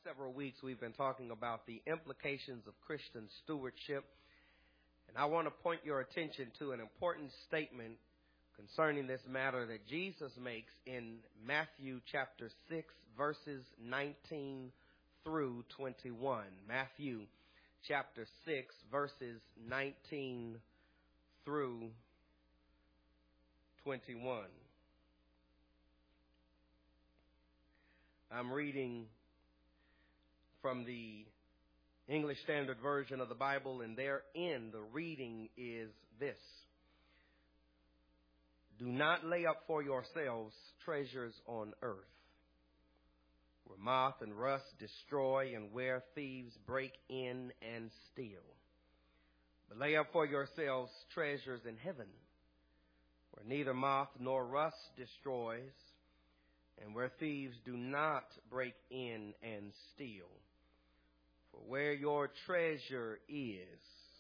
several weeks, we've been talking about the implications of Christian stewardship. And I want to point your attention to an important statement concerning this matter that Jesus makes in Matthew chapter 6, verses 19 through 21. Matthew chapter 6, verses 19 through 21. I'm reading from the English Standard Version of the Bible, and therein the reading is this: Do not lay up for yourselves treasures on earth, where moth and rust destroy and where thieves break in and steal. But lay up for yourselves treasures in heaven, where neither moth nor rust destroys, and where thieves do not break in and steal. For where your treasure is,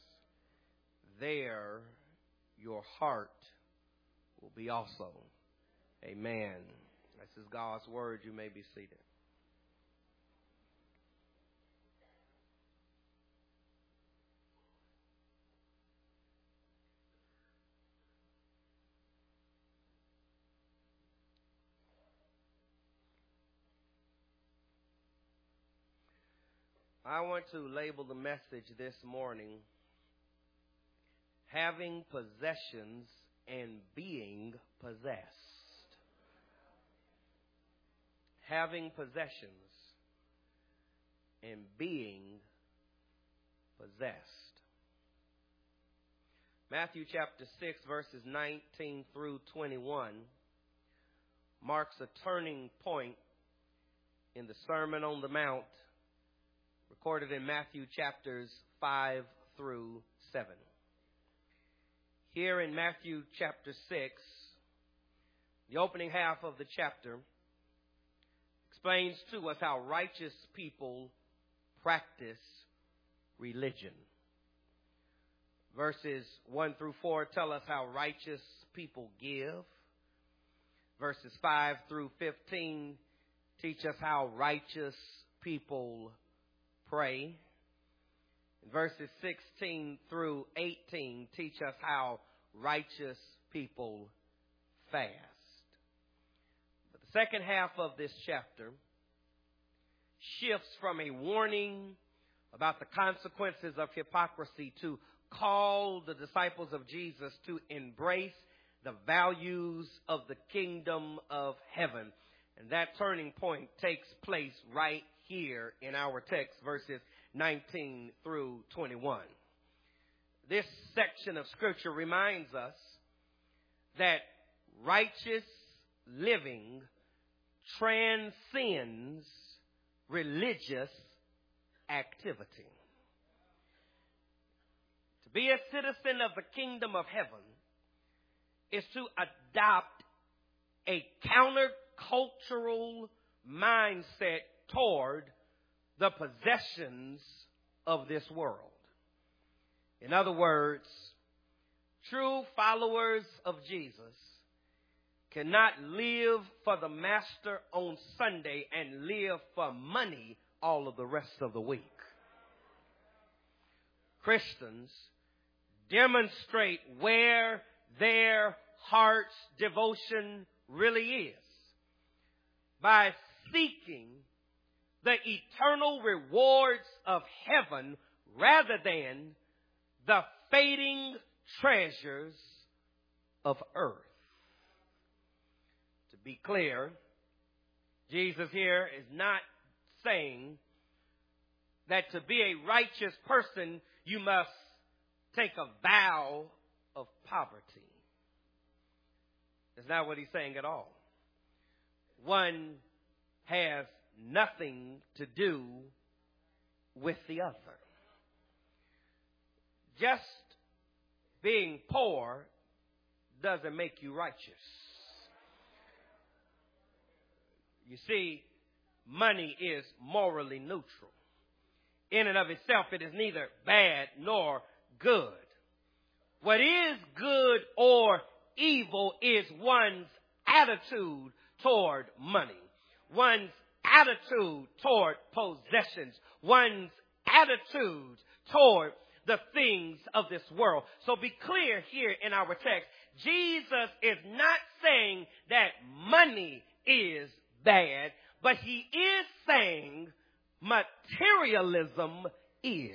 there your heart will be also. Amen. This is God's word. You may be seated. I want to label the message this morning, Having Possessions and Being Possessed. Having possessions and being possessed. Matthew chapter 6, verses 19 through 21 marks a turning point in the Sermon on the Mount, recorded in Matthew chapters 5 through 7. Here in Matthew chapter 6, the opening half of the chapter explains to us how righteous people practice religion. Verses 1 through 4 tell us how righteous people give. Verses 5 through 15 teach us how righteous people pray. Verses 16 through 18 teach us how righteous people fast. But the second half of this chapter shifts from a warning about the consequences of hypocrisy to call the disciples of Jesus to embrace the values of the kingdom of heaven. And that turning point takes place right here in our text, verses 19 through 21. This section of Scripture reminds us that righteous living transcends religious activity. To be a citizen of the kingdom of heaven is to adopt a countercultural mindset toward the possessions of this world. In other words, true followers of Jesus cannot live for the master on Sunday and live for money all of the rest of the week. Christians demonstrate where their heart's devotion really is by seeking the eternal rewards of heaven rather than the fading treasures of earth. To be clear, Jesus here is not saying that to be a righteous person, you must take a vow of poverty. That's not what he's saying at all. One has nothing to do with the other. Just being poor doesn't make you righteous. You see, money is morally neutral. In and of itself, it is neither bad nor good. What is good or evil is one's attitude toward money, one's attitude toward possessions, one's attitude toward the things of this world. So be clear here in our text. Jesus is not saying that money is bad, but he is saying materialism is.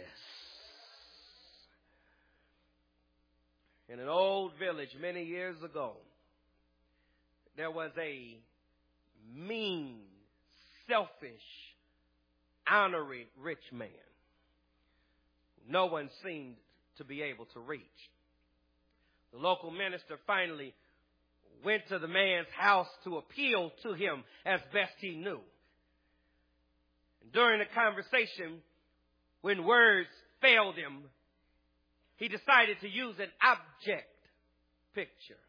In an old village many years ago, there was a mean, selfish, ornery rich man. No one seemed to be able to reach. The local minister finally went to the man's house to appeal to him as best he knew. During the conversation, when words failed him, he decided to use an object picture.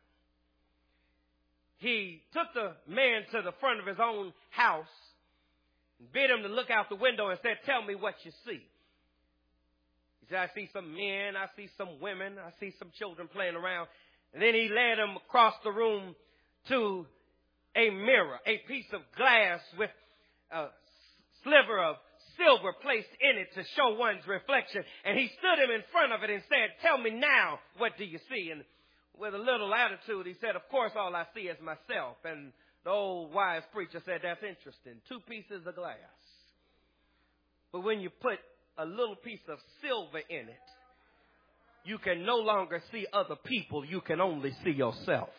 He took the man to the front of his own house and bid him to look out the window and said, "Tell me what you see." He said, "I see some men, I see some women, I see some children playing around." And then he led him across the room to a mirror, a piece of glass with a sliver of silver placed in it to show one's reflection. And he stood him in front of it and said, "Tell me now, what do you see?" And with a little attitude, he said, "Of course, all I see is myself." And the old wise preacher said, "That's interesting. 2 pieces of glass. But when you put a little piece of silver in it, you can no longer see other people. You can only see yourself."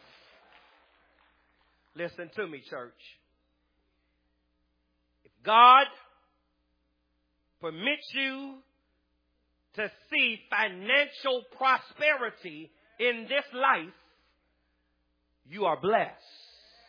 Listen to me, church. If God permits you to see financial prosperity in this life, you are blessed.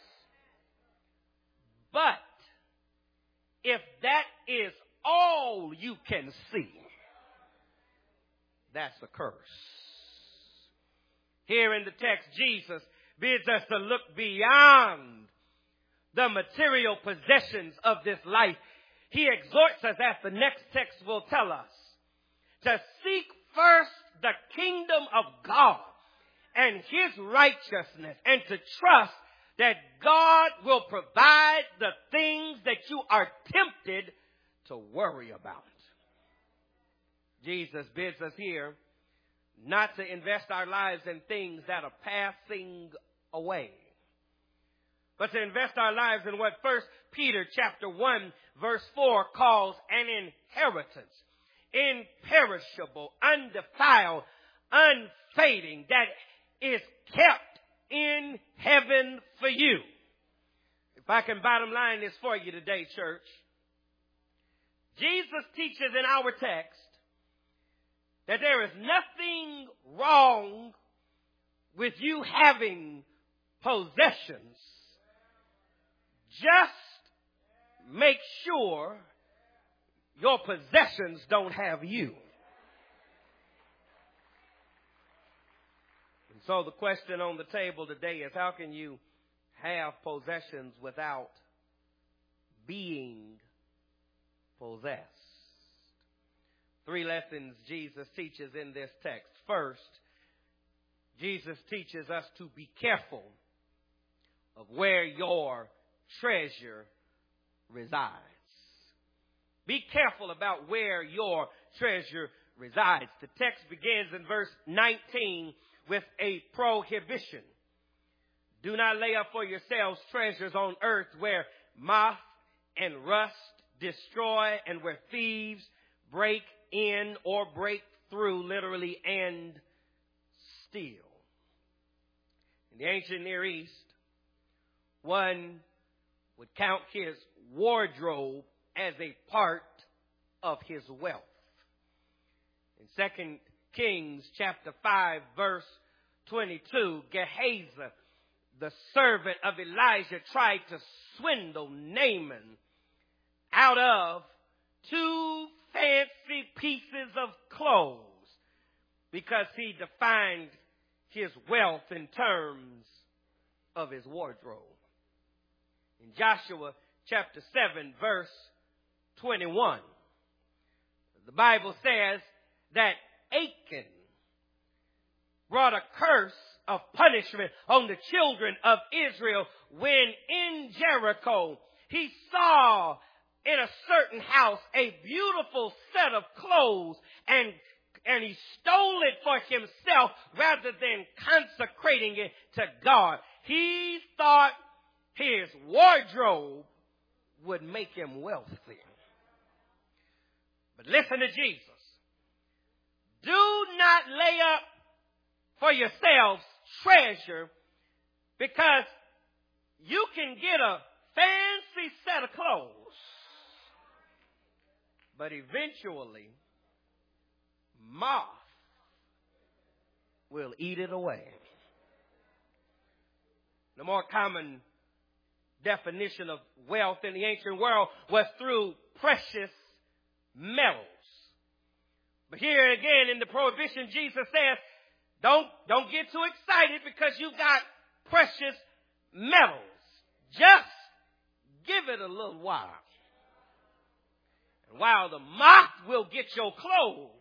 But if that is all you can see, that's a curse. Here in the text, Jesus bids us to look beyond the material possessions of this life. He exhorts us, as the next text will tell us, to seek first the kingdom of God and his righteousness, and to trust that God will provide the things that you are tempted to worry about. Jesus bids us here not to invest our lives in things that are passing away, but to invest our lives in what 1 Peter chapter 1 verse 4 calls an inheritance, imperishable, undefiled, unfading, that is kept in heaven for you. If I can bottom line this for you today, church, Jesus teaches in our text that there is nothing wrong with you having possessions. Just make sure your possessions don't have you. And so the question on the table today is, how can you have possessions without being possessed? 3 lessons Jesus teaches in this text. First, Jesus teaches us to be careful of where your treasure resides. Be careful about where your treasure resides. The text begins in verse 19 with a prohibition. Do not lay up for yourselves treasures on earth where moth and rust destroy and where thieves break in or break through, literally, and steal. In the ancient Near East, one would count his wardrobe as a part of his wealth. In 2 Kings chapter 5 verse 22, Gehazi, the servant of Elijah, tried to swindle Naaman out of 2 fancy pieces of clothes because he defined his wealth in terms of his wardrobe. In Joshua chapter 7 verse 21, the Bible says that Achan brought a curse of punishment on the children of Israel when in Jericho he saw in a certain house a beautiful set of clothes, and he stole it for himself rather than consecrating it to God. He thought his wardrobe would make him wealthy. But listen to Jesus. Do not lay up for yourselves treasure, because you can get a fancy set of clothes, but eventually moth will eat it away. The more common definition of wealth in the ancient world was through precious metals. But here again in the prohibition, Jesus says, don't get too excited because you got precious metals. Just give it a little while. And while the moth will get your clothes,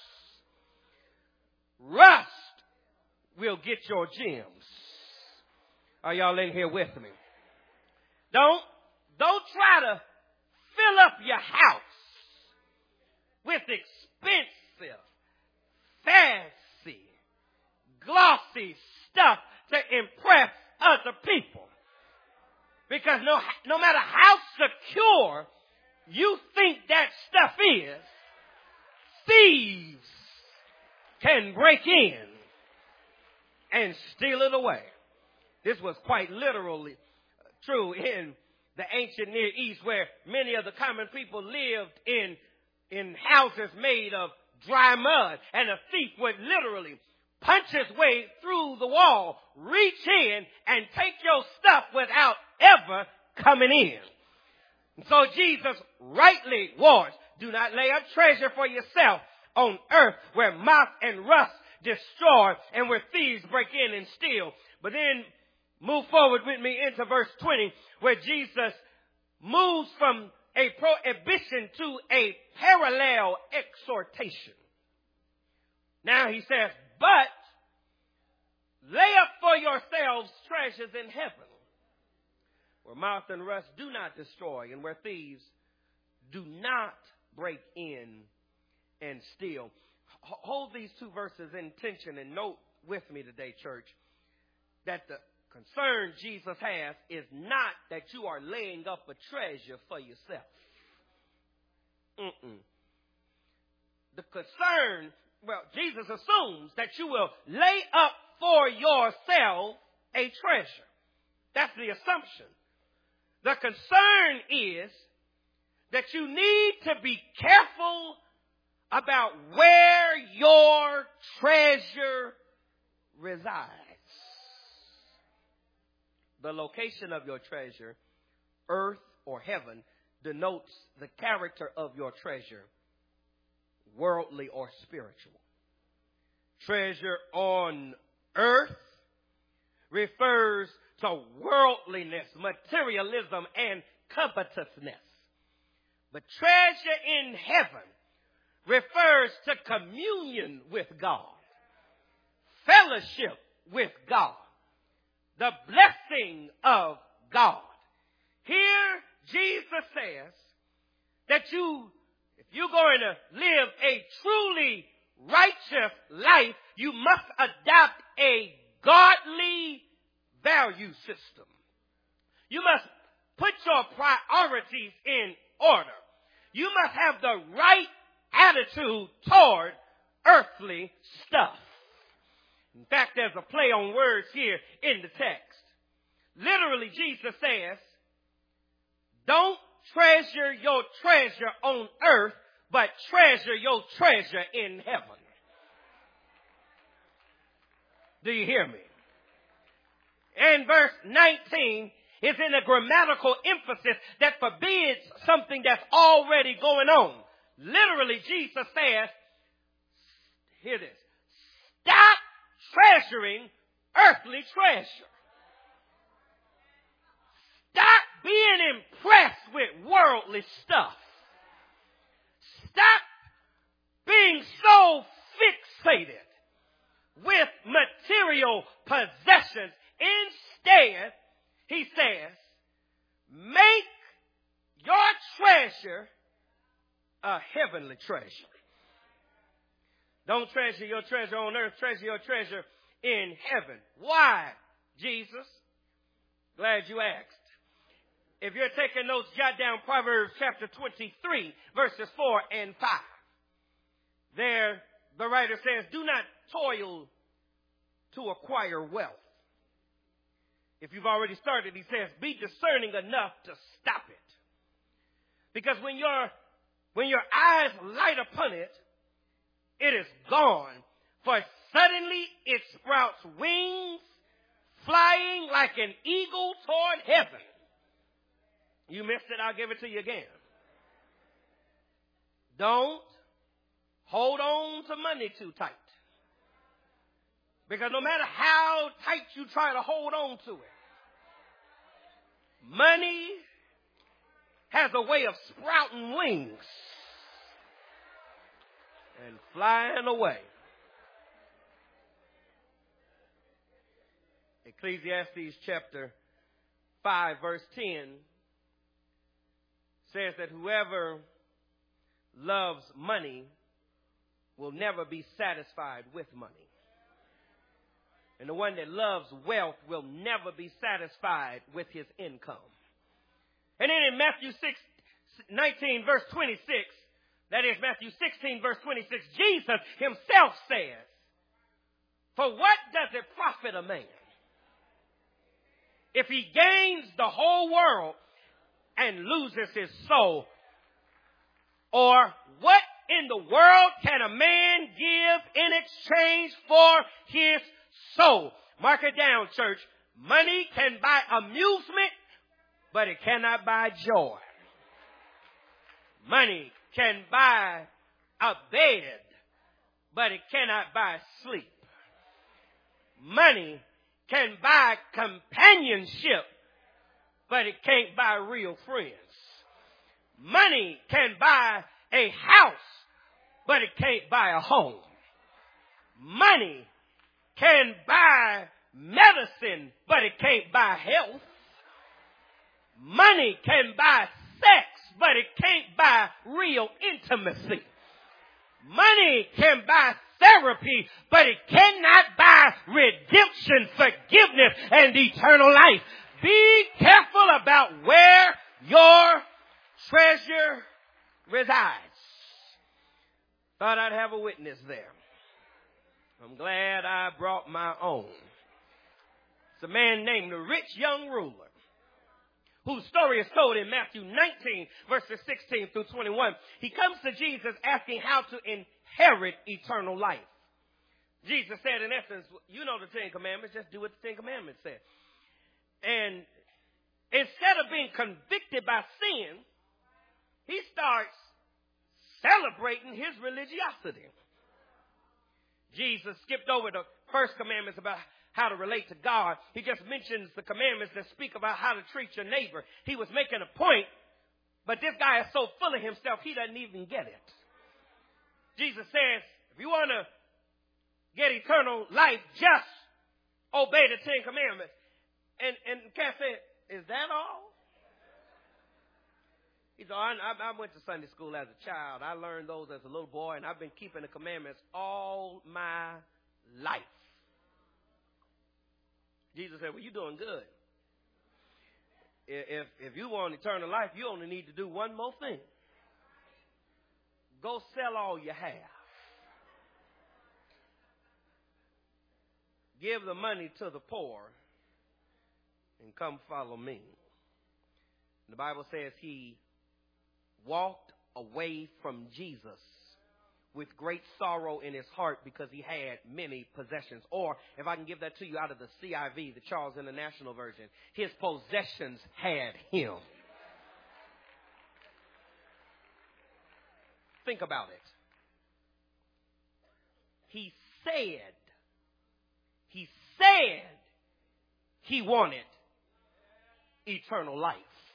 rust will get your gems. Are y'all in here with me? Don't try to fill up your house with expensive, fancy, glossy stuff to impress other people. Because no matter how secure you think that stuff is, thieves can break in and steal it away. This was quite literally true in the ancient Near East, where many of the common people lived in houses made of dry mud, and a thief would literally punch his way through the wall, reach in, and take your stuff without ever coming in. And so Jesus rightly warns, do not lay up treasure for yourself on earth where moth and rust destroy and where thieves break in and steal. But then move forward with me into verse 20, where Jesus moves from a prohibition to a parallel exhortation. Now he says, but lay up for yourselves treasures in heaven, where moth and rust do not destroy and where thieves do not break in and steal. Hold these two verses in tension and note with me today, church, that the concern Jesus has is not that you are laying up a treasure for yourself. The concern, Jesus assumes that you will lay up for yourself a treasure. That's the assumption. The concern is that you need to be careful about where your treasure resides. The location of your treasure, earth or heaven, denotes the character of your treasure, worldly or spiritual. Treasure on earth refers to worldliness, materialism, and covetousness. But treasure in heaven refers to communion with God, fellowship with God, the blessing of God. Here, Jesus says that if you're going to live a truly righteous life, you must adopt a godly value system. You must put your priorities in order. You must have the right attitude toward earthly stuff. In fact, there's a play on words here in the text. Literally, Jesus says, don't treasure your treasure on earth, but treasure your treasure in heaven. Do you hear me? And verse 19 is in a grammatical emphasis that forbids something that's already going on. Literally, Jesus says, hear this, stop treasuring earthly treasure. Stop being impressed with worldly stuff. Stop being so fixated with material possessions. Instead, he says, make a heavenly treasure. Don't treasure your treasure on earth. Treasure your treasure in heaven. Why, Jesus? Glad you asked. If you're taking notes, jot down Proverbs chapter 23, verses 4 and 5. There, the writer says, do not toil to acquire wealth. If you've already started, he says, be discerning enough to stop it. Because when your eyes light upon it, it is gone. For suddenly it sprouts wings, flying like an eagle toward heaven. You missed it, I'll give it to you again. Don't hold on to money too tight. Because no matter how tight you try to hold on to it, money has a way of sprouting wings and flying away. Ecclesiastes chapter 5 verse 10 says that whoever loves money will never be satisfied with money. And the one that loves wealth will never be satisfied with his income. And then in Matthew 19 verse 26, that is Matthew 16 verse 26, Jesus himself says, for what does it profit a man if he gains the whole world and loses his soul? Or what in the world can a man give in exchange for his soul? Mark it down, church. Money can buy amusement, but it cannot buy joy. Money can buy a bed, but it cannot buy sleep. Money can buy companionship, but it can't buy real friends. Money can buy a house, but it can't buy a home. Money can buy medicine, but it can't buy health. Money can buy sex, but it can't buy real intimacy. Money can buy therapy, but it cannot buy redemption, forgiveness, and eternal life. Be careful about where your treasure resides. Thought I'd have a witness there. I'm glad I brought my own. It's a man named the rich young ruler, whose story is told in Matthew 19, verses 16 through 21. He comes to Jesus asking how to inherit eternal life. Jesus said, in essence, you know the Ten Commandments, just do what the Ten Commandments said. And instead of being convicted by sin, he starts celebrating his religiosity. Jesus skipped over the first commandments about how to relate to God. He just mentions the commandments that speak about how to treat your neighbor. He was making a point, but this guy is so full of himself, he doesn't even get it. Jesus says, if you want to get eternal life, just obey the Ten Commandments. And Cat said, is that all? He said, I went to Sunday school as a child. I learned those as a little boy, and I've been keeping the commandments all my life. Jesus said, well, you're doing good. If you want eternal life, you only need to do one more thing. Go sell all you have. Give the money to the poor and come follow me. The Bible says he walked away from Jesus with great sorrow in his heart because he had many possessions. Or, if I can give that to you out of the CIV, the Charles International Version, his possessions had him. Think about it. He said he wanted eternal life.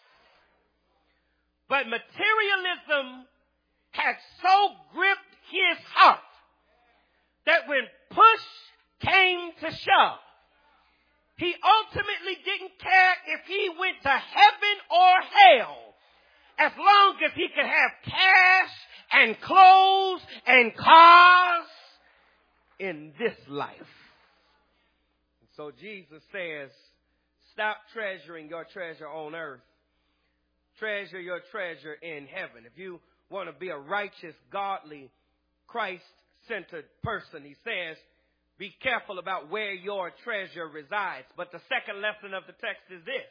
But materialism had so gripped his heart that when push came to shove, he ultimately didn't care if he went to heaven or hell, as long as he could have cash and clothes and cars in this life. So Jesus says, stop treasuring your treasure on earth. Treasure your treasure in heaven. If you want to be a righteous, godly, Christ-centered person, he says, be careful about where your treasure resides. But the second lesson of the text is this.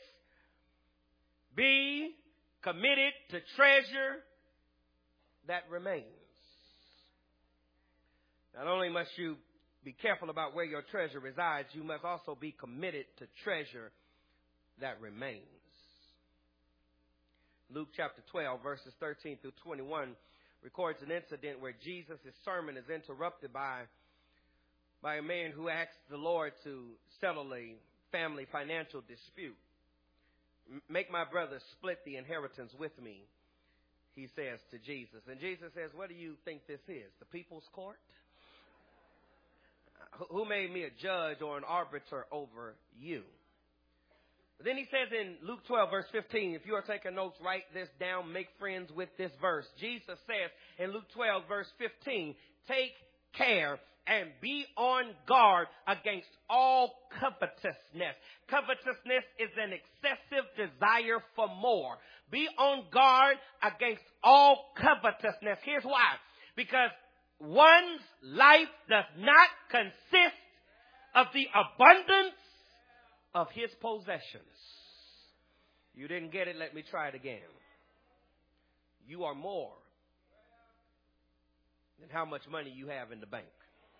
Be committed to treasure that remains. Not only must you be careful about where your treasure resides, you must also be committed to treasure that remains. Luke chapter 12, verses 13 through 21, records an incident where Jesus' sermon is interrupted by a man who asks the Lord to settle a family financial dispute. Make my brothers split the inheritance with me, he says to Jesus. And Jesus says, what do you think this is? The people's court? Who made me a judge or an arbiter over you? But then he says in Luke 12, verse 15, if you are taking notes, write this down, make friends with this verse. Jesus says in Luke 12, verse 15, take care and be on guard against all covetousness. Covetousness is an excessive desire for more. Be on guard against all covetousness. Here's why. Because one's life does not consist of the abundance of his possessions. You didn't get it? Let me try it again. You are more than how much money you have in the bank.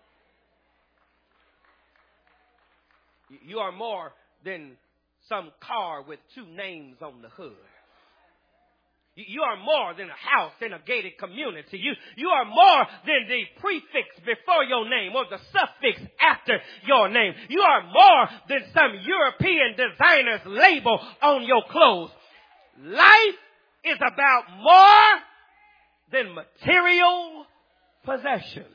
You are more than some car with two names on the hood. You are more than a house in a gated community. You are more than the prefix before your name or the suffix after your name. You are more than some European designer's label on your clothes. Life is about more than material possessions.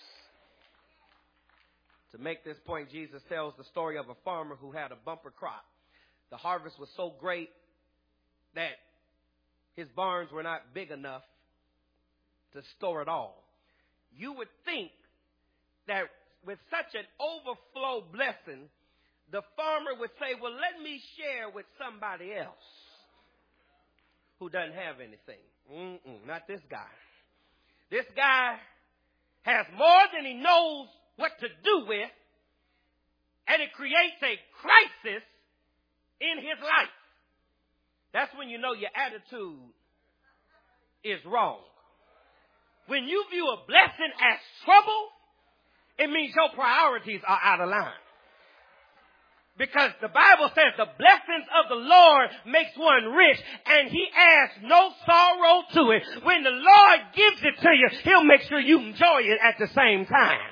To make this point, Jesus tells the story of a farmer who had a bumper crop. The harvest was so great that his barns were not big enough to store it all. You would think that with such an overflow blessing, the farmer would say, well, let me share with somebody else who doesn't have anything. Not this guy. This guy has more than he knows what to do with, and it creates a crisis in his life. That's when you know your attitude is wrong. When you view a blessing as trouble, it means your priorities are out of line. Because the Bible says the blessings of the Lord makes one rich, and he adds no sorrow to it. When the Lord gives it to you, he'll make sure you enjoy it at the same time.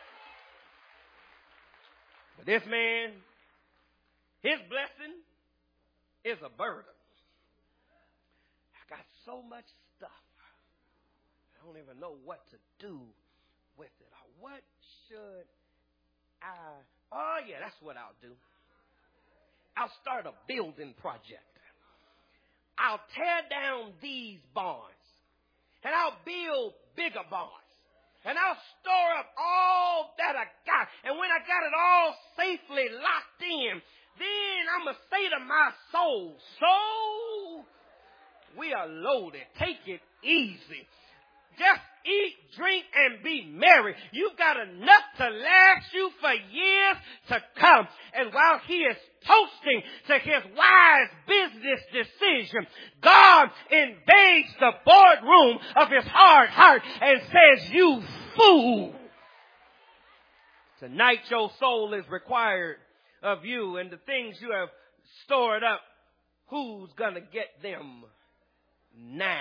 But this man, his blessing is a burden. I got so much stuff. I don't even know what to do with it. What should I? Oh, yeah, that's what I'll do. I'll start a building project. I'll tear down these barns, and I'll build bigger barns. And I'll store up all that I got. And when I got it all safely locked in, then I'm going to say to my soul, soul, we are loaded. Take it easy. Just eat, drink, and be merry. You've got enough to last you for years to come. And while he is toasting to his wise business decision, God invades the boardroom of his hard heart and says, you fool. Tonight your soul is required of you, and the things you have stored up, who's going to get them now?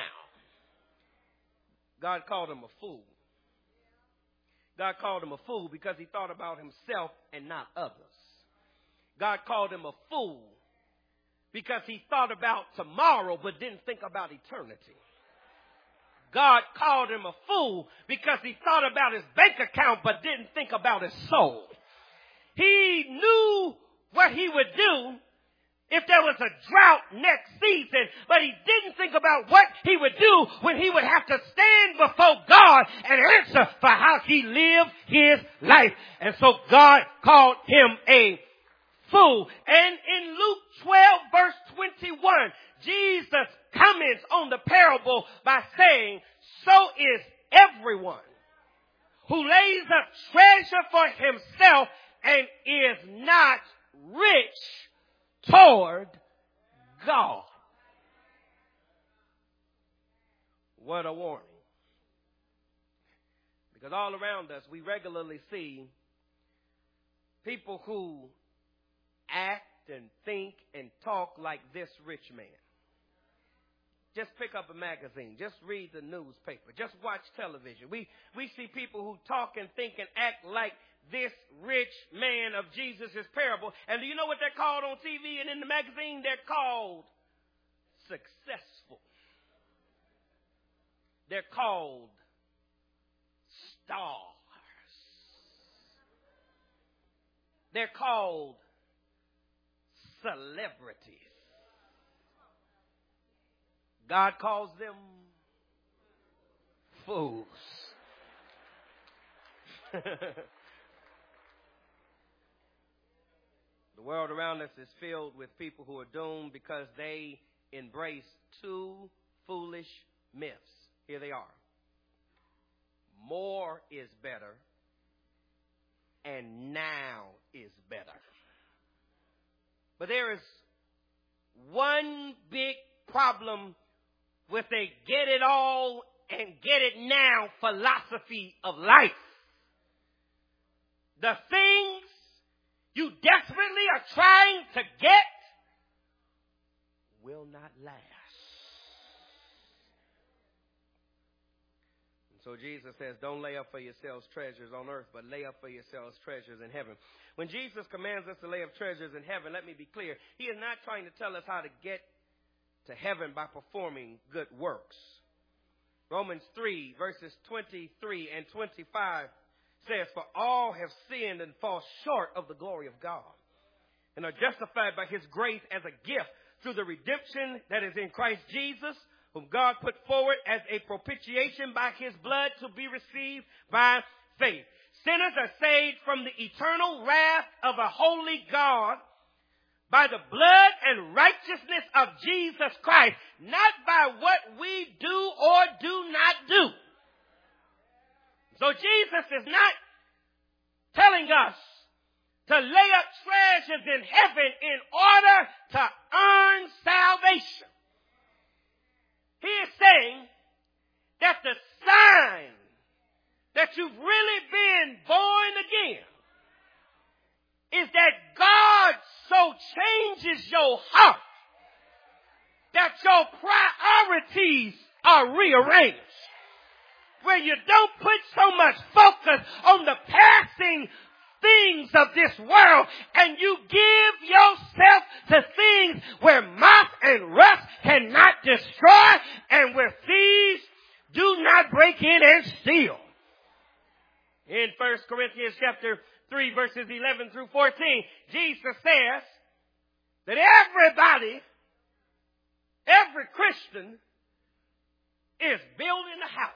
God called him a fool. God called him a fool because he thought about himself and not others. God called him a fool because he thought about tomorrow but didn't think about eternity. God called him a fool because he thought about his bank account but didn't think about his soul. He knew what he would do if there was a drought next season, but he didn't think about what he would do when he would have to stand before God and answer for how he lived his life. And so God called him a fool. And in Luke 12 verse 21, Jesus comments on the parable by saying, so is everyone who lays up treasure for himself and is not rich toward God. What a warning. Because all around us, we regularly see people who act and think and talk like this rich man. Just pick up a magazine. Just read the newspaper. Just watch television. We see people who talk and think and act like this rich man of Jesus' parable. And do you know what they're called on TV and in the magazine? They're called successful. They're called stars. They're called celebrities. God calls them fools. The world around us is filled with people who are doomed because they embrace two foolish myths. Here they are. More is better, and now is better. But there is one big problem with a get it all and get it now philosophy of life. The things you desperately are trying to get will not last. And so Jesus says, don't lay up for yourselves treasures on earth, but lay up for yourselves treasures in heaven. When Jesus commands us to lay up treasures in heaven, let me be clear, he is not trying to tell us how to get to heaven by performing good works. Romans 3 verses 23 and 25 says, for all have sinned and fall short of the glory of God and are justified by his grace as a gift through the redemption that is in Christ Jesus, whom God put forward as a propitiation by his blood to be received by faith. Sinners are saved from the eternal wrath of a holy God by the blood and righteousness of Jesus Christ, not by what we do or do not do. So Jesus is not telling us to lay up treasures in heaven in order to earn salvation. He is saying that the sign that you've really been born again is that God so changes your heart that your priorities are rearranged. Where you don't put so much focus on the passing things of this world and you give yourself to things where moth and rust cannot destroy and where thieves do not break in and steal. In 1 Corinthians chapter 3 verses 11 through 14, Jesus says that every Christian is building a house.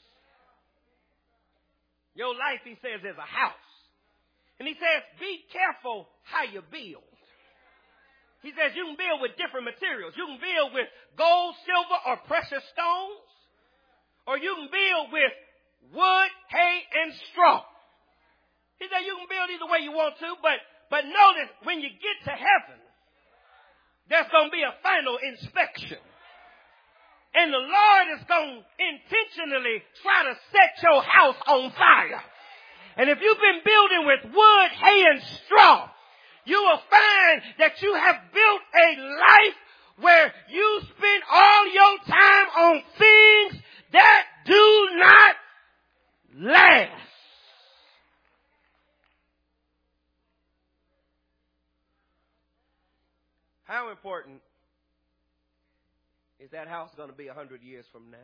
Your life, he says, is a house. And he says, be careful how you build. He says you can build with different materials. You can build with gold, silver, or precious stones. Or you can build with wood, hay, and straw. He said you can build either way you want to, but notice when you get to heaven, there's going to be a final inspection. And the Lord is going to intentionally try to set your house on fire. And if you've been building with wood, hay, and straw, you will find that you have built a life where you spend all your time on things that do not last. How important is that house going to be 100 years from now?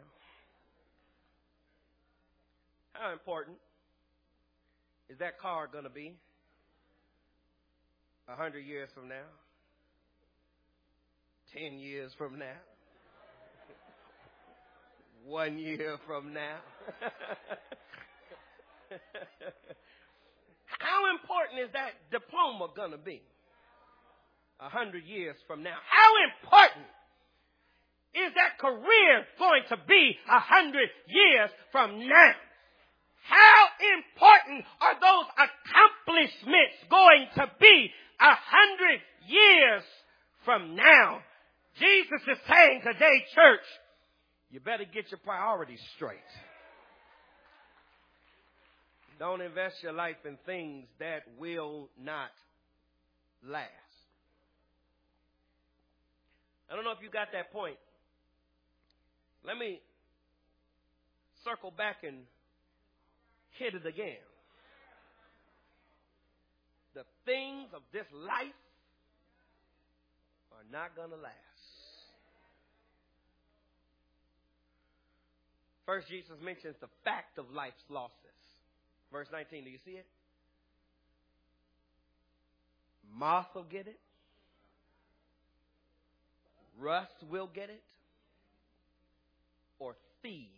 How important is that car going to be 100 years from now? 10 years from now. 1 year from now. How important is that diploma going to be 100 years from now? How important is that career going to be 100 years from now? How important are those accomplishments going to be 100 years from now? Jesus is saying today, church, you better get your priorities straight. Don't invest your life in things that will not last. I don't know if you got that point. Let me circle back and hit it again. The things of this life are not going to last. First, Jesus mentions the fact of life's losses. Verse 19, do you see it? Moth will get it. Rust will get it. Or thieves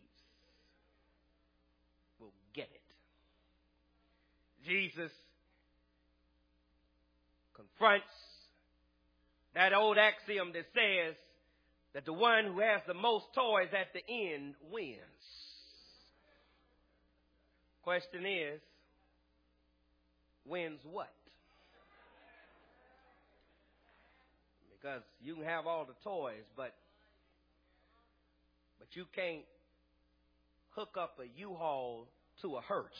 will get it. Jesus confronts that old axiom that says that the one who has the most toys at the end wins. Question is, wins what? Because you can have all the toys, but you can't hook up a U-Haul to a hearse.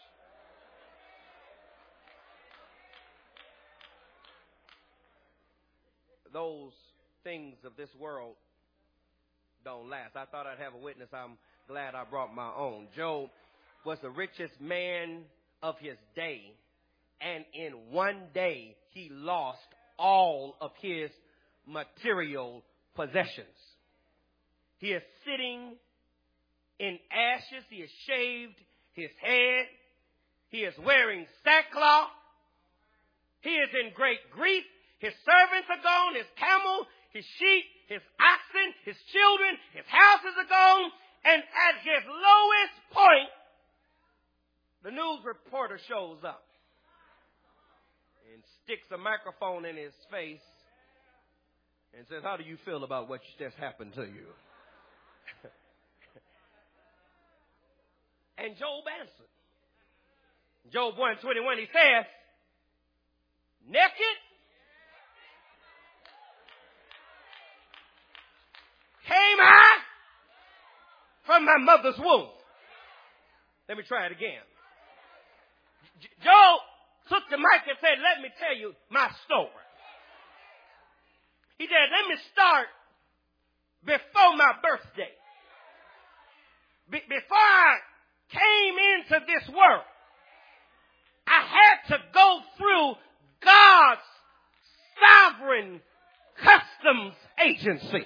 Those things of this world don't last. I thought I'd have a witness. I'm glad I brought my own. Job was the richest man of his day, and in one day he lost all of his material possessions. He is sitting in ashes. He has shaved his head. He is wearing sackcloth. He is in great grief. His servants are gone, his camel, his sheep, his oxen, his children, his houses are gone. And at his lowest point, the news reporter shows up and sticks a microphone in his face and says, how do you feel about what just happened to you? And Job answered. Job 1:21, he says, naked came I from my mother's womb. Let me try it again. Job took the mic and said, let me tell you my story. He said, let me start before my birthday. Before I came into this world, I had to go through God's sovereign customs agency.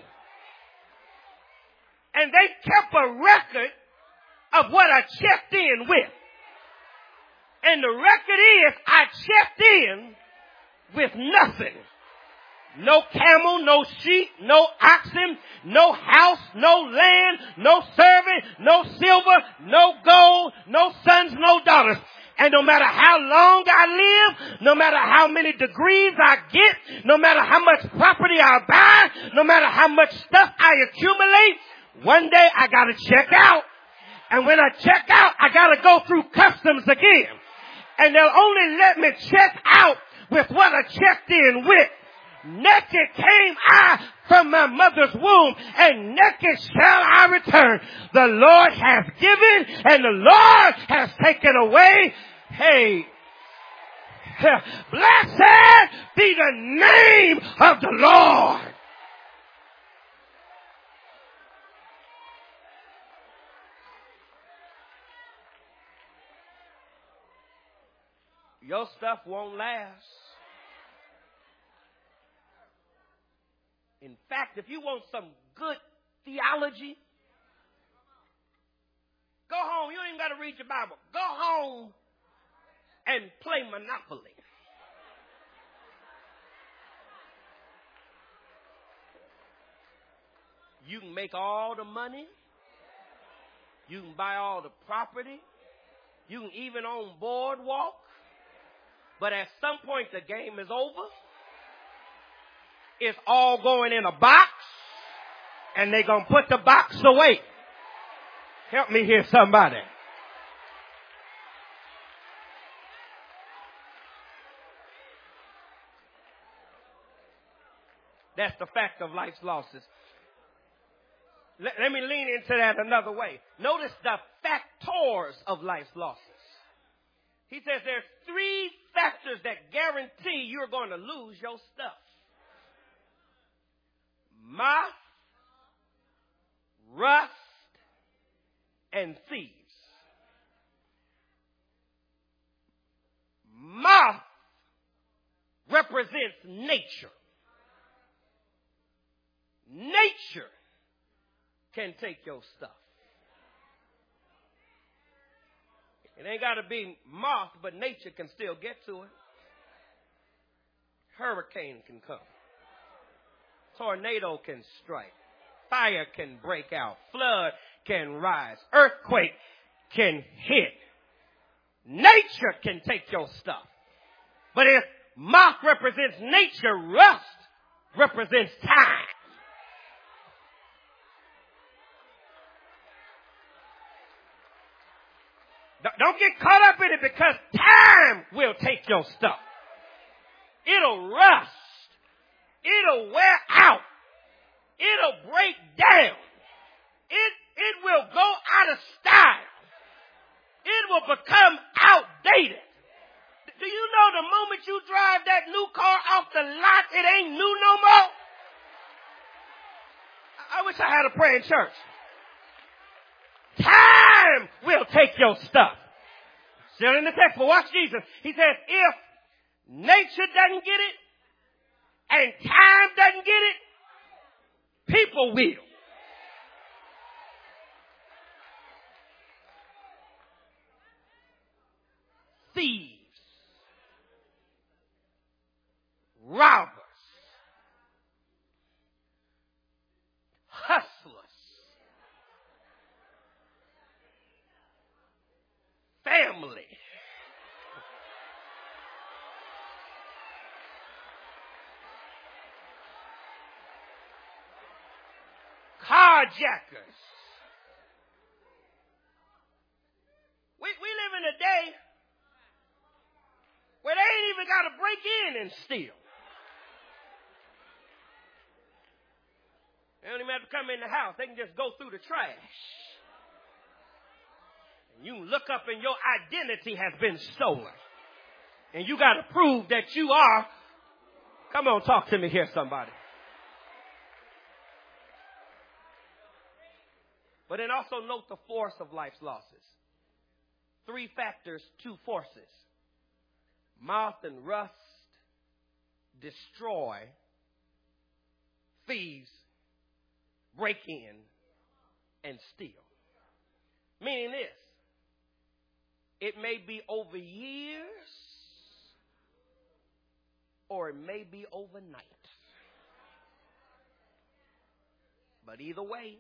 And they kept a record of what I checked in with. And the record is I checked in with nothing. No camel, no sheep, no oxen, no house, no land, no servant, no silver, no gold, no sons, no daughters. And no matter how long I live, no matter how many degrees I get, no matter how much property I buy, no matter how much stuff I accumulate, one day I gotta check out. And when I check out, I gotta go through customs again. And they'll only let me check out with what I checked in with. Naked came I from my mother's womb, and naked shall I return. The Lord has given, and the Lord has taken away. Hey, blessed be the name of the Lord. Your stuff won't last. In fact, if you want some good theology, go home. You ain't got to read your Bible. Go home and play Monopoly. You can make all the money. You can buy all the property. You can even own boardwalk. But at some point, the game is over. It's all going in a box. And they're going to put the box away. Help me here, somebody. That's the fact of life's losses. Let me lean into that another way. Notice the factors of life's losses. He says there's 3 factors that guarantee you're going to lose your stuff. Moth, rust, and thieves. Moth represents nature. Nature can take your stuff. It ain't got to be moth, but nature can still get to it. Hurricane can come. Tornado can strike. Fire can break out. Flood can rise. Earthquake can hit. Nature can take your stuff. But if moth represents nature, rust represents time. Don't get caught up in it, because time will take your stuff. It'll rust. It'll wear out. It'll break down. It will go out of style. It will become outdated. Do you know the moment you drive that new car off the lot, it ain't new no more? I wish I had a praying church. Time will take your stuff. Still in the text, but watch Jesus. He says, if nature doesn't get it and time doesn't get it, people will. Thieves, robbers, hustlers, family, carjackers. We live in a day where they ain't even got to break in and steal. They don't even have to come in the house. They can just go through the trash. And you look up and your identity has been stolen. And you got to prove that you are. Come on, talk to me here, somebody. But then also note the force of life's losses. 3 factors, 2 forces. Moth and rust destroy. Thieves break in and steal. Meaning this, it may be over years or it may be overnight. But either way,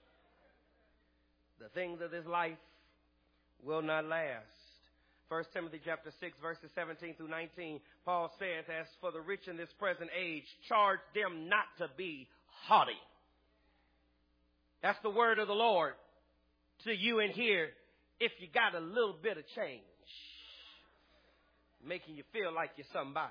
the things of this life will not last. 1 Timothy chapter 6, verses 17 through 19, Paul says, as for the rich in this present age, charge them not to be haughty. That's the word of the Lord to you in here if you got a little bit of change, making you feel like you're somebody.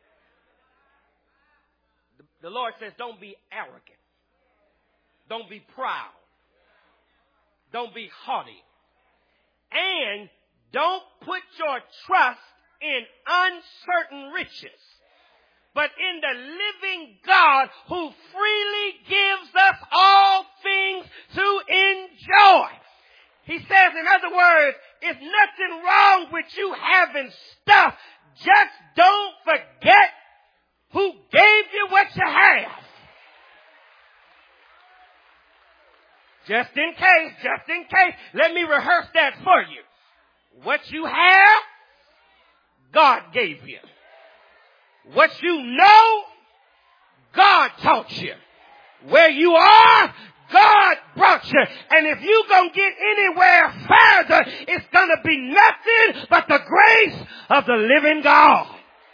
The Lord says, don't be arrogant. Don't be proud. Don't be haughty. And don't put your trust in uncertain riches, but in the living God who freely gives us all things to enjoy. He says, in other words, it's nothing wrong with you having stuff. Just don't forget who gave you what you have. Just in case, let me rehearse that for you. What you have, God gave you. What you know, God taught you. Where you are, God brought you. And if you're going to get anywhere further, it's going to be nothing but the grace of the living God.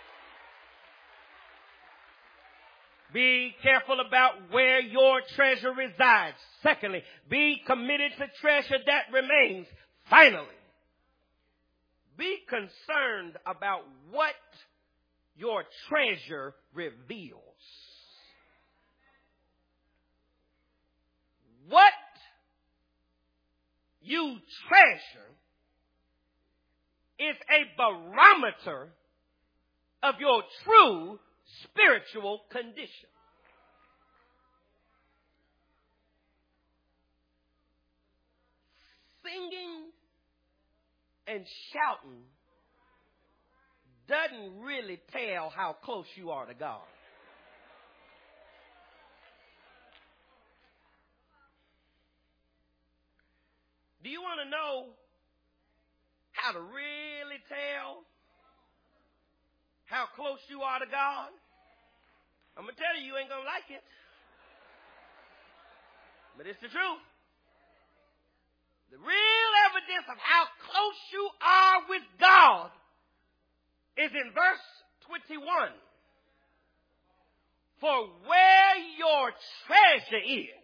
Be careful about where your treasure resides. Secondly, be committed to treasure that remains. Finally, be concerned about what your treasure reveals. What you treasure is a barometer of your true spiritual condition. Singing and shouting doesn't really tell how close you are to God. Do you want to know how to really tell how close you are to God? I'm going to tell you, you ain't going to like it. But it's the truth. The real evidence of how close you are with God is in verse 21. For where your treasure is.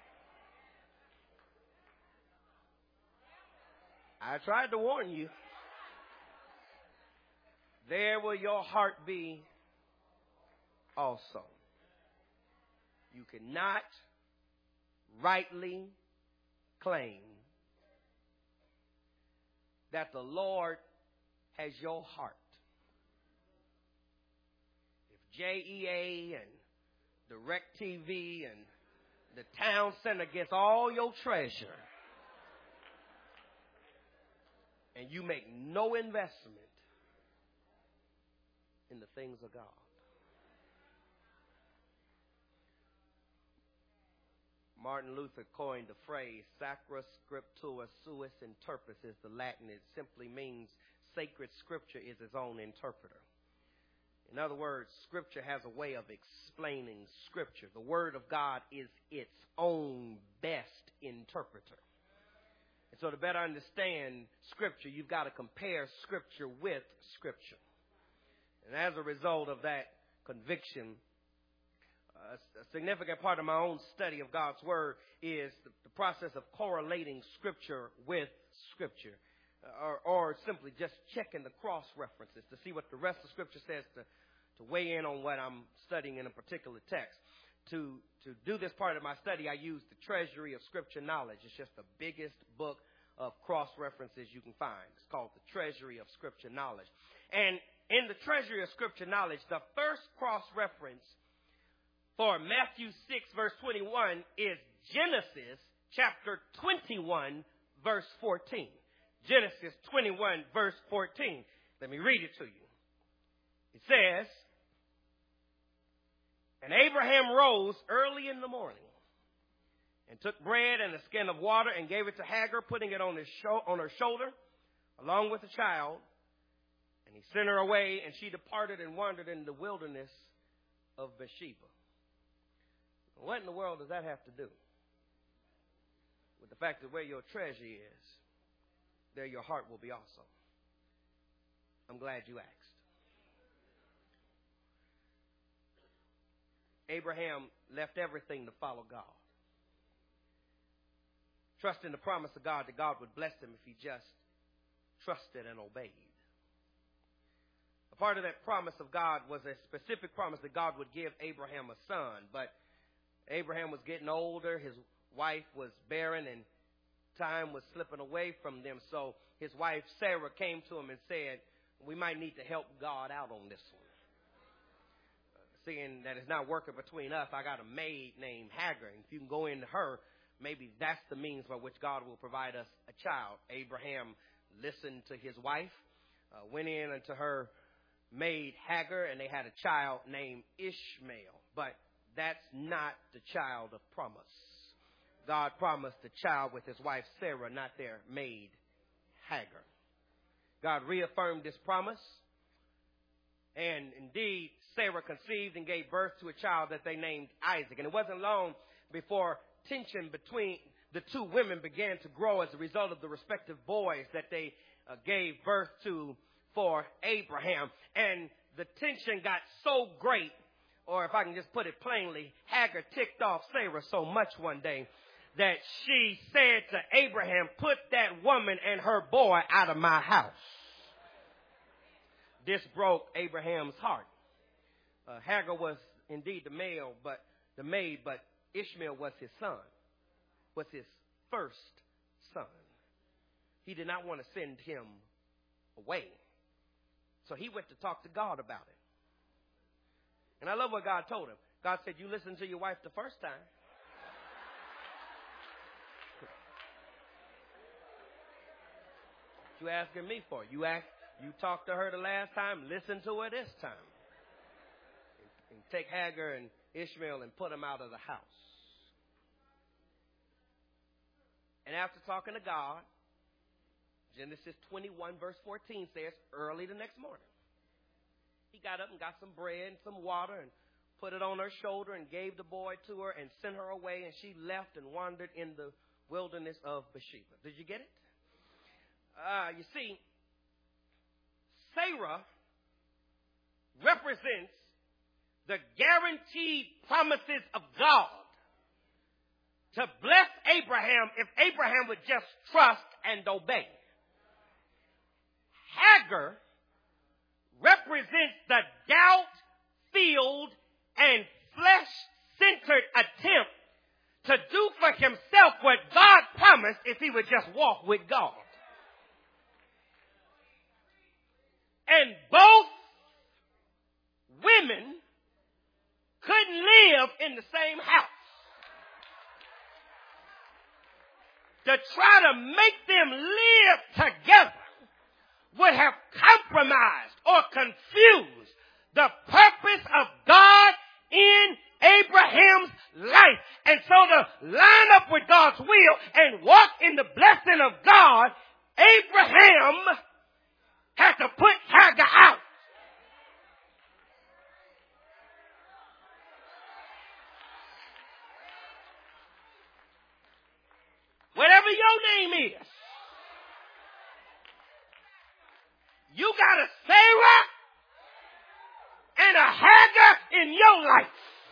I tried to warn you. There will your heart be also. You cannot rightly claim that the Lord has your heart if JEA and DirecTV and the town center gets all your treasure and you make no investment in the things of God. Martin Luther coined the phrase sacra scriptura suis interpretis is the Latin. It simply means sacred scripture is its own interpreter. In other words, scripture has a way of explaining scripture. The word of God is its own best interpreter. And so to better understand scripture, you've got to compare scripture with scripture. And as a result of that conviction, a significant part of my own study of God's Word is the process of correlating Scripture with Scripture, or simply just checking the cross-references to see what the rest of Scripture says to weigh in on what I'm studying in a particular text. To do this part of my study, I use the Treasury of Scripture Knowledge. It's just the biggest book of cross-references you can find. It's called the Treasury of Scripture Knowledge. And in the Treasury of Scripture Knowledge, the first cross-reference for Matthew 6, verse 21 is Genesis chapter 21, verse 14. Genesis 21, verse 14. Let me read it to you. It says, and Abraham rose early in the morning and took bread and a skin of water and gave it to Hagar, putting it on her shoulder, along with the child. And he sent her away, and she departed and wandered in the wilderness of Bathsheba. What in the world does that have to do with the fact that where your treasure is, there your heart will be also? I'm glad you asked. Abraham left everything to follow God, trusting the promise of God that God would bless him if he just trusted and obeyed. A part of that promise of God was a specific promise that God would give Abraham a son, but Abraham was getting older, his wife was barren, and time was slipping away from them. So his wife Sarah came to him and said, we might need to help God out on this one. Seeing that it's not working between us, I got a maid named Hagar, and if you can go into her, maybe that's the means by which God will provide us a child. Abraham listened to his wife, went in unto her maid Hagar, and they had a child named Ishmael. But that's not the child of promise. God promised the child with his wife Sarah, not their maid Hagar. God reaffirmed this promise. And indeed, Sarah conceived and gave birth to a child that they named Isaac. And it wasn't long before tension between the two women began to grow as a result of the respective boys that they gave birth to for Abraham. And the tension got so great, or if I can just put it plainly, Hagar ticked off Sarah so much one day that she said to Abraham, "Put that woman and her boy out of my house." This broke Abraham's heart. Hagar was indeed the maid, but Ishmael was his son, was his first son. He did not want to send him away. So he went to talk to God about it. And I love what God told him. God said, "You listened to your wife the first time. What you asking me for? You talked to her the last time, listen to her this time. And take Hagar and Ishmael and put them out of the house." And after talking to God, Genesis 21 verse 14 says, early the next morning, he got up and got some bread and some water and put it on her shoulder and gave the boy to her and sent her away. And she left and wandered in the wilderness of Bathsheba. Did you get it? You see, Sarah represents the guaranteed promises of God to bless Abraham if Abraham would just trust and obey. Hagar represents the doubt-filled and flesh-centered attempt to do for himself what God promised if he would just walk with God. And both women couldn't live in the same house. To try to make them live together would have compromised or confused the purpose of God in Abraham's life. And so to line up with God's will and walk in the blessing of God, Abraham had to put Hagar out. Whatever your name is, you got a Sarah and a Hagar in your life.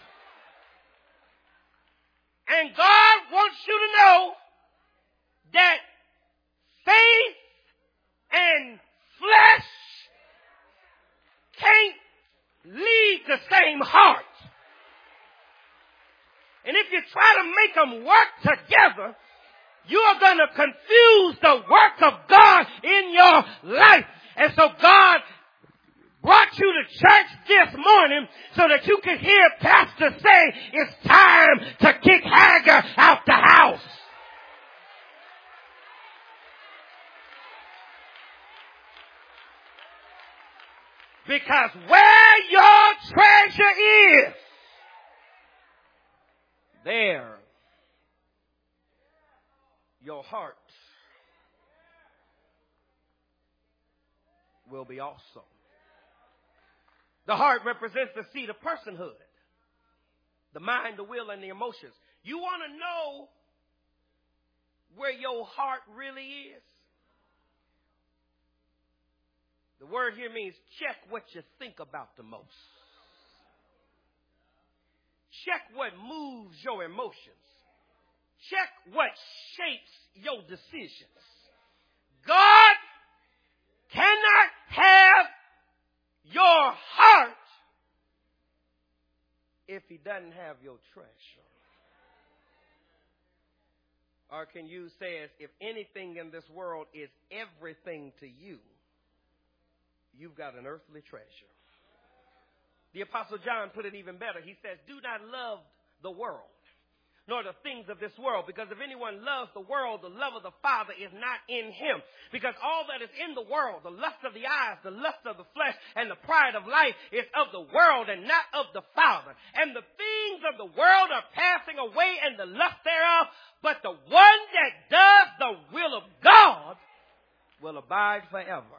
And God wants you to know that faith and flesh can't lead the same heart. And if you try to make them work together, you are going to confuse the work of God in your life. And so God brought you to church this morning so that you can hear Pastor say it's time to kick Hagar out the house. Because where your treasure is, there your heart will be also. The heart represents the seat of personhood, the mind, the will, and the emotions. You want to know where your heart really is? The word here means check what you think about the most. Check what moves your emotions. Check what shapes your decisions. God cannot have your heart if he doesn't have your treasure. Or can you say, as if anything in this world is everything to you, you've got an earthly treasure. The Apostle John put it even better. He says, do not love the world, nor the things of this world. Because if anyone loves the world, the love of the Father is not in him. Because all that is in the world, the lust of the eyes, the lust of the flesh, and the pride of life is of the world and not of the Father. And the things of the world are passing away and the lust thereof. But the one that does the will of God will abide forever.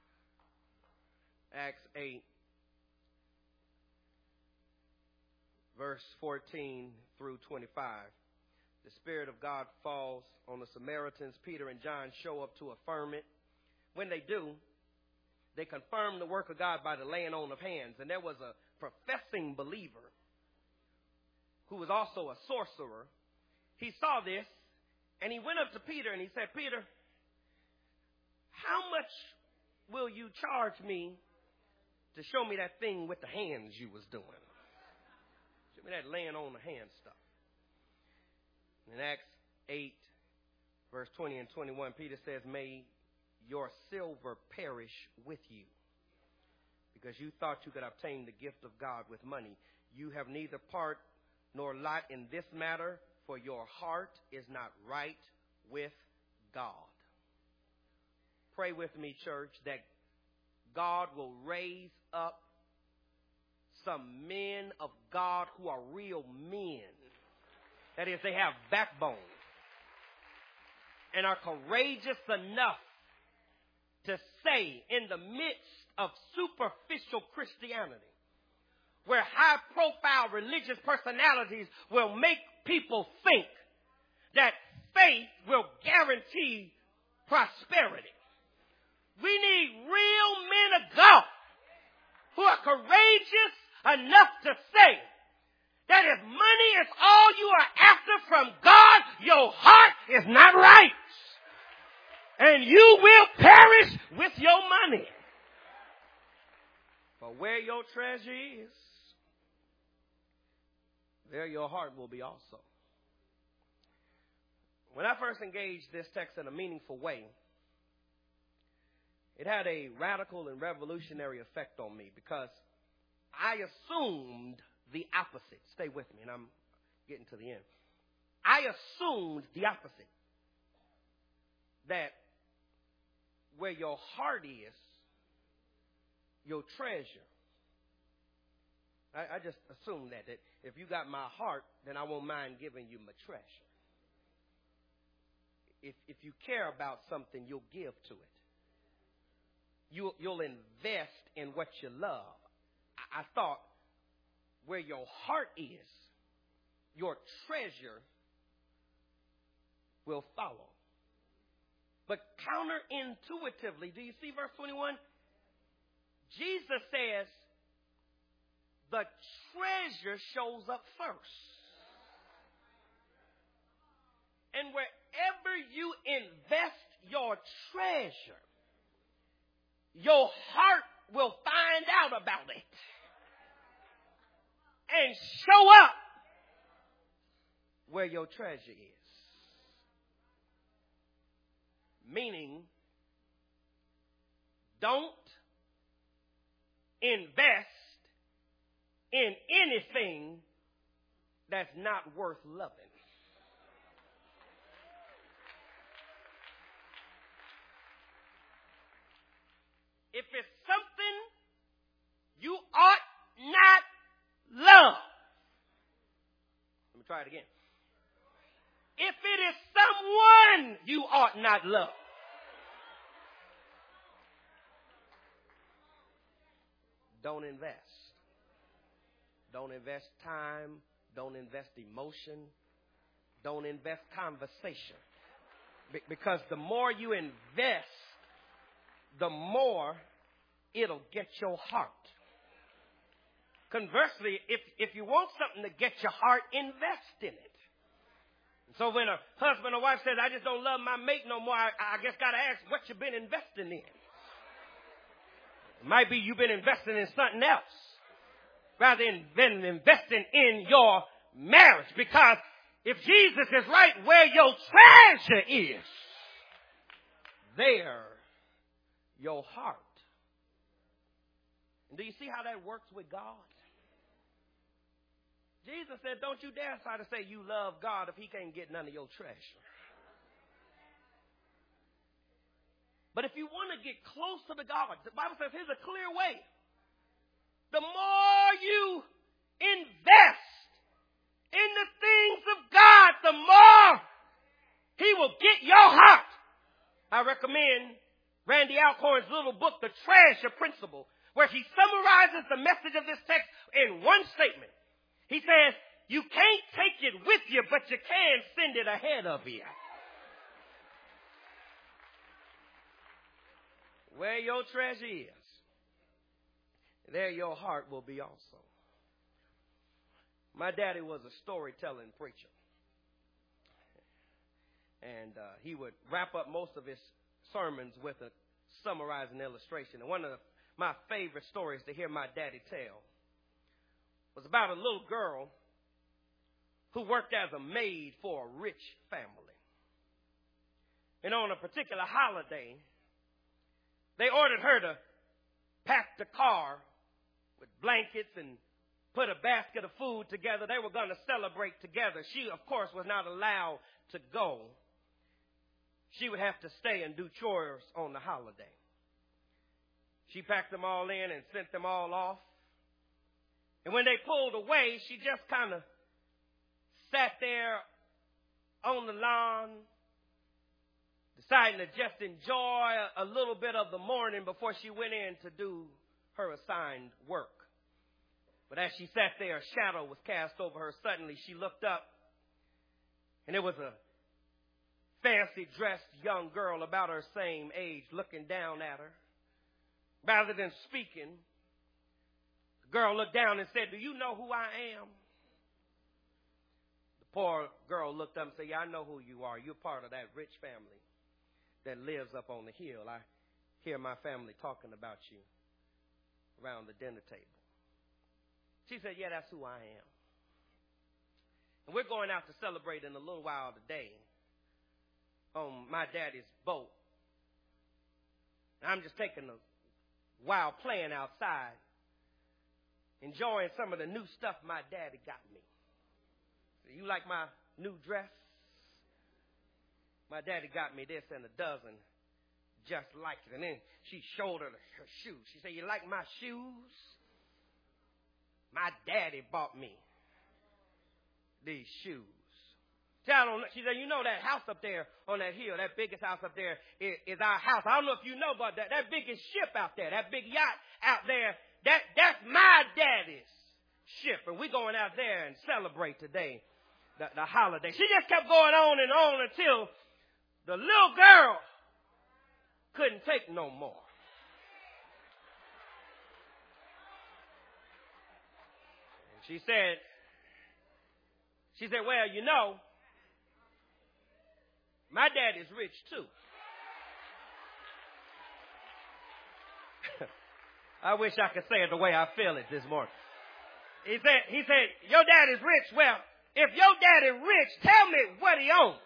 Acts 8, verse 14 through 25. The Spirit of God falls on the Samaritans. Peter and John show up to affirm it. When they do, they confirm the work of God by the laying on of hands. And there was a professing believer who was also a sorcerer. He saw this, and he went up to Peter and he said, Peter, how much will you charge me to show me that thing with the hands you was doing? Show me that laying on the hand stuff. In Acts 8, verse 20 and 21, Peter says, may your silver perish with you, because you thought you could obtain the gift of God with money. You have neither part nor lot in this matter, for your heart is not right with God. Pray with me, church, that God will raise up some men of God who are real men. That is, they have backbone and are courageous enough to say, in the midst of superficial Christianity, where high-profile religious personalities will make people think that faith will guarantee prosperity. We need real men of God who are courageous enough to say that if money is all you are after from God, your heart is not right. And you will perish with your money. For where your treasure is, there your heart will be also. When I first engaged this text in a meaningful way, it had a radical and revolutionary effect on me because I assumed the opposite. Stay with me, and I'm getting to the end. I assumed the opposite. That where your heart is, your treasure. I just assumed that if you got my heart, then I won't mind giving you my treasure. If you care about something, you'll give to it. You'll invest in what you love. I thought where your heart is, your treasure will follow. But counterintuitively, do you see verse 21? Jesus says the treasure shows up first. And wherever you invest your treasure, your heart will find out about it and show up where your treasure is. Meaning, don't invest in anything that's not worth loving. If it's something you ought not love. Let me try it again. If it is someone you ought not love. Don't invest. Don't invest time. Don't invest emotion. Don't invest conversation. Because the more you invest, the more it'll get your heart. Conversely, if you want something to get your heart, invest in it. So when a husband or wife says, I just don't love my mate no more, I just got to ask what you've been investing in. It might be you've been investing in something else rather than investing in your marriage. Because if Jesus is right where your treasure is, there your heart. And do you see how that works with God? Jesus said, don't you dare try to say you love God if he can't get none of your treasure. But if you want to get closer to God, the Bible says here's a clear way. The more you invest in the things of God, the more he will get your heart. I recommend Randy Alcorn's little book, The Treasure Principle, where he summarizes the message of this text in one statement. He says, you can't take it with you, but you can send it ahead of you. Where your treasure is, there your heart will be also. My daddy was a storytelling preacher. And he would wrap up most of his sermons with a summarizing illustration. And one of my favorite stories to hear my daddy tell was about a little girl who worked as a maid for a rich family. And on a particular holiday, they ordered her to pack the car with blankets and put a basket of food together. They were going to celebrate together. She, of course, was not allowed to go. She would have to stay and do chores on the holiday. She packed them all in and sent them all off. And when they pulled away, she just kind of sat there on the lawn, deciding to just enjoy a little bit of the morning before she went in to do her assigned work. But as she sat there, a shadow was cast over her. Suddenly she looked up, and it was a fancy-dressed young girl about her same age looking down at her. Rather than speaking, the girl looked down and said, "Do you know who I am?" The poor girl looked up and said, "Yeah, I know who you are. You're part of that rich family that lives up on the hill. I hear my family talking about you around the dinner table." She said, "Yeah, that's who I am. And we're going out to celebrate in a little while today on my daddy's boat. And I'm just taking a while playing outside, enjoying some of the new stuff my daddy got me. So you like my new dress? My daddy got me this and a dozen just like it." And then she showed her shoes. She said, "You like my shoes? My daddy bought me these shoes." She said, "You know that house up there on that hill, that biggest house up there is our house. I don't know if you know about that. That biggest ship out there, that big yacht out there, that's my daddy's ship. And we're going out there and celebrate today, the holiday." She just kept going on and on until the little girl couldn't take no more. And she said, "Well, you know, my daddy's rich too." I wish I could say it the way I feel it this morning. He said, "Your daddy's rich. Well, if your daddy rich, tell me what he owns."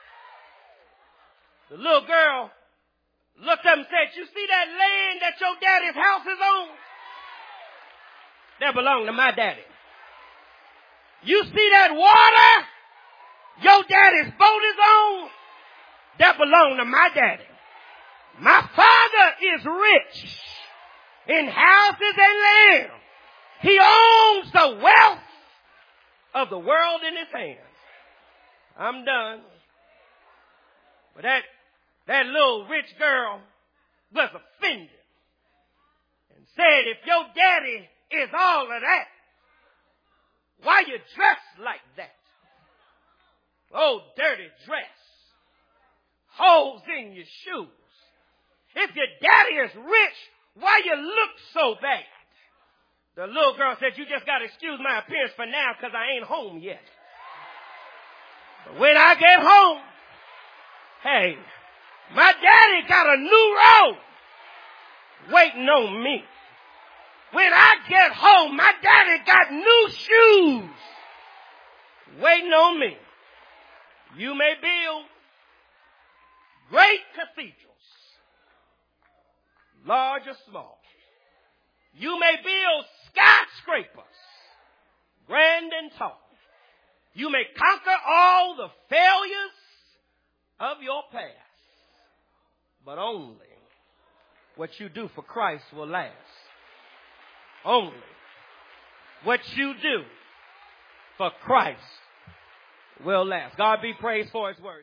The little girl looked up and said, "You see that land that your daddy's house is on? That belongs to my daddy. You see that water your daddy's boat is on? That belongs to my daddy. My father is rich in houses and land. He owns the wealth of the world in his hands." I'm done. But that little rich girl was offended and said, "If your daddy is all of that, why you dressed like that? Old dirty dress. Holes in your shoes. If your daddy is rich, why you look so bad?" The little girl said, "You just got to excuse my appearance for now because I ain't home yet. But when I get home, hey, my daddy got a new robe waiting on me. When I get home, my daddy got new shoes waiting on me." You may build great cathedrals, large or small. You may build skyscrapers, grand and tall. You may conquer all the failures of your past. But only what you do for Christ will last. Only what you do for Christ will last. God be praised for his word.